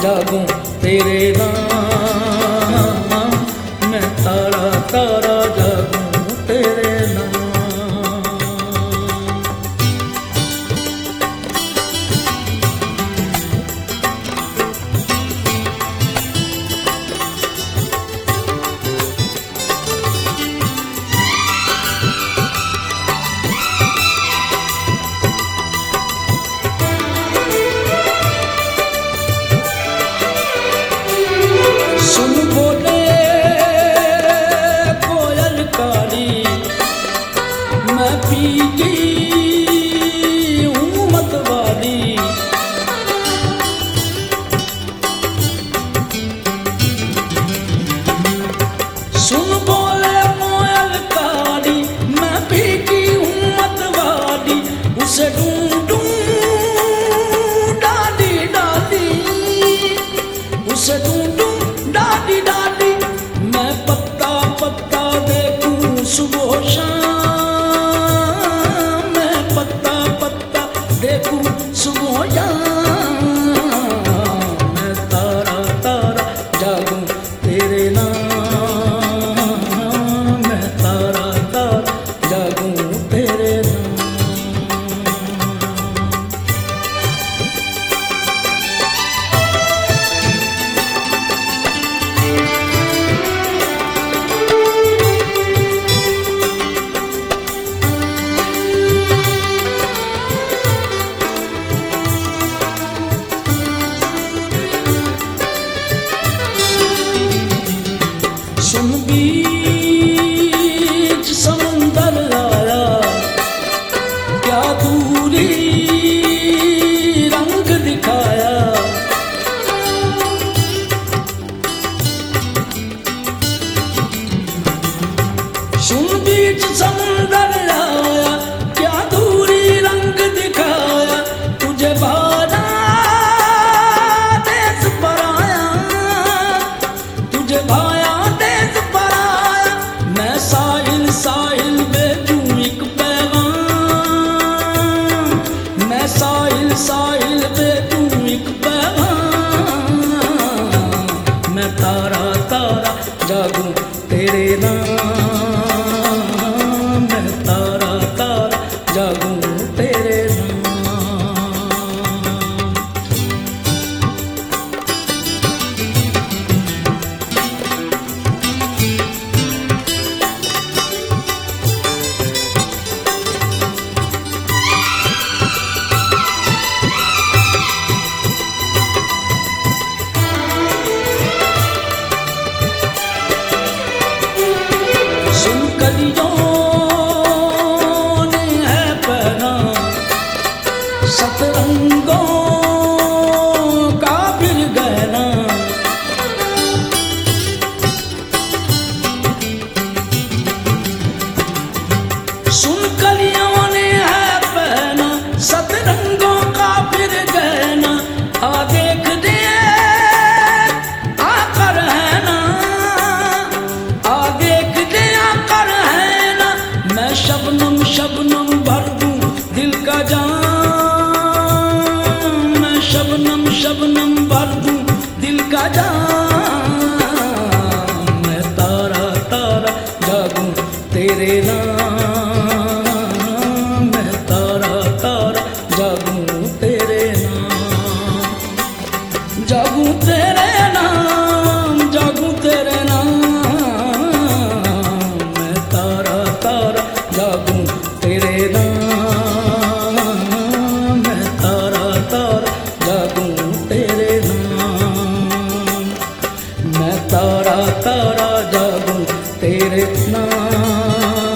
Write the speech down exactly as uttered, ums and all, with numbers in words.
जागूं तेरे नाम, मैं तारा तारा जागूं तेरे नाम। सुन बोले कोयल काली, मैं पी गई हूँ मतवाली। सुन बोले कोयल काली, मैं पी गई हूँ मतवाली। उसे ढूंढूं डाली डाली, उसे ढूंढूं डाली डाली। मैं पत्ता पत्ता देखूं सुबह शाम, मैं पत्ता पत्ता देखूं सुबह शाम। मैं तारा तारा जागूं तेरे नाम, मैं तारा तारा जागूं तेरे नाम। सुन बीच समंदर आया, क्या दूरी रंग दिखाया। सुन बीच समंदर आया, क्या दूरी रंग दिखाया। तुझे भाना देश पर आया, तुझे भाया देश पर आया। मैं साहिल साहिल भेजूं एक पैगाम, मैं साहिल साहिल भेजूं एक पैगाम। मैं तारा तारा जागूं तेरे नाम, मैं तारा तारा जागूं तेरे नाम। सुन कलियों ने है पहना सतरंगों का फिर गहना। सुन कलियों ने है पहना सतरंगों का फिर गहना। आ देख दे आकर है ना, आ देख दे आकर है ना। मैं शबनम शबनम भर दूं दिल का जाम, मैं शबनम शबनम भर दूं दिल का जाम। मैं तारा तारा जागूं तेरे नाम, मैं तारा तारा जागूं तेरे नाम। जागूं तेरे नाम, जागूं तेरे नाम। मैं तारा तारा जागूं तेरे नाम, मैं तारा तारा जागूं तेरे नाम। मैं तारा तारा जागूं तेरे नाम।